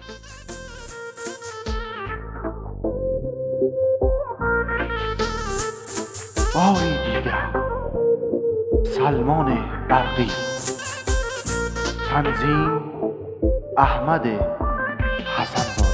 باری دیگر سلمان برقی. تنظیم احمد حسن‌زاده.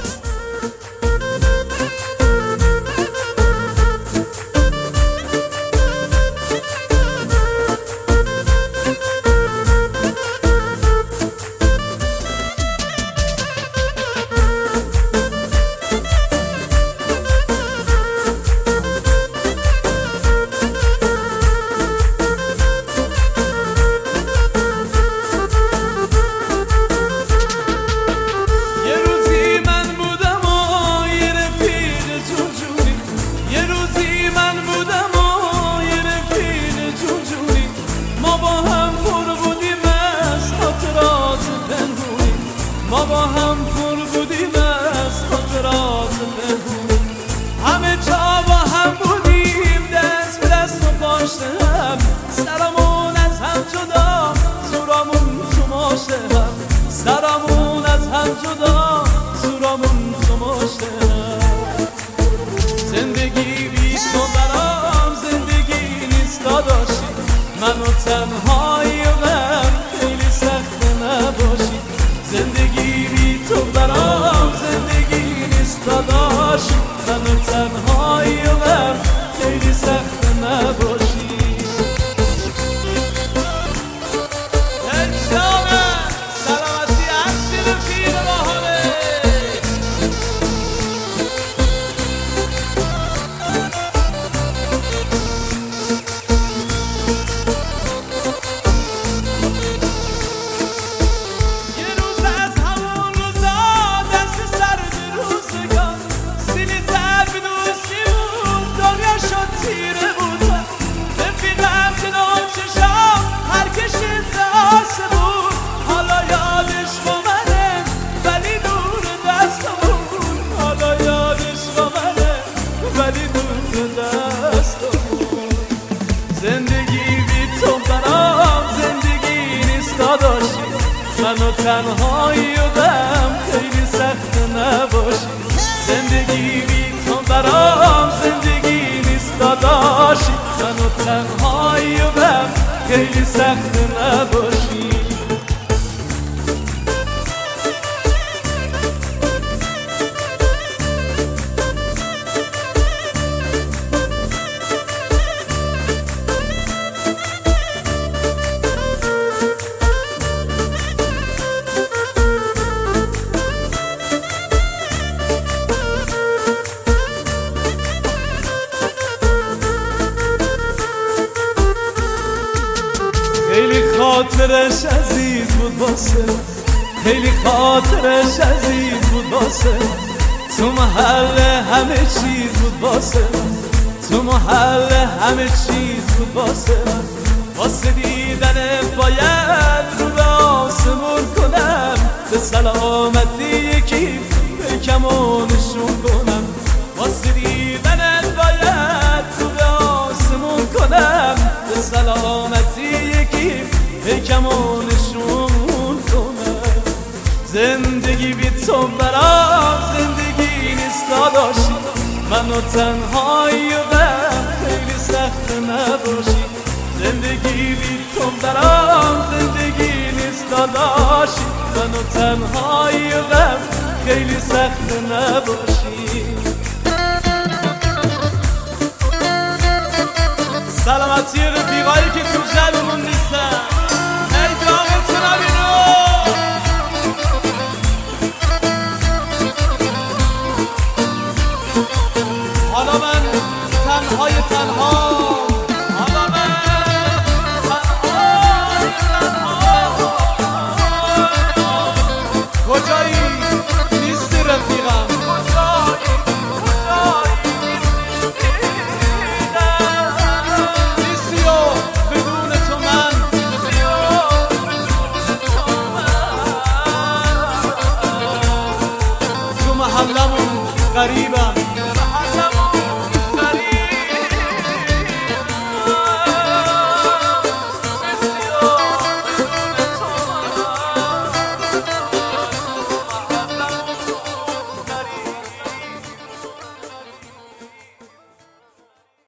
ما با هم پر بودیم از خاطرات پنهون، همه جا با هم بودیم، دست به دست و پشت هم، سرمون از هم جدا، زورامون تو مشت هم، سرمون از هم جدا، زورامون تو مشت هم. زندگی بی تو برام زندگی نیست داداشی، منو تنهایی و غم خیلی سخت نباشی. زندگی بی تو برام زندگی نیست داداش، منو تنهایی و غم خیلی سخت نباشی. سلامتی هستی رفیق باحاله. زندگی بی تو برام زندگی نیست داداشی، منو تنهایی و غم خیلی سخت نباشی. زندگی بی تو برام زندگی نیست داداشی، منو تنهایی و غم خیلی سخت نباشی. خیلی خاطرش عزیز بود واسه، خیلی خاطرش عزیز بود واسه، تو محل همه چیز بود واسه، تو محل همه چیز بود واسه. واسه دیدن باید رو به آسمون کنم، به سلامتی یکی پیکمو نشون کنم. واسه دیدن باید رو به آسمون کنم، به سلامتی یکی پیکمو نشون کنم. زندگی بی تو برام زندگی نیست داداشی، منو تنهایی و غم خیلی سخت نباشی. زندگی بی تو برام زندگی نیست داداشی، منو تنهایی و غم خیلی سخت نباشی. سلامتی رفیقایی که تو جمعمون نیستن، ای داغتون بینو. حالا من تنهای تنها، حالا من تنهای تنها. کجایی نیستی رفیقم، کجایی محلمون غریب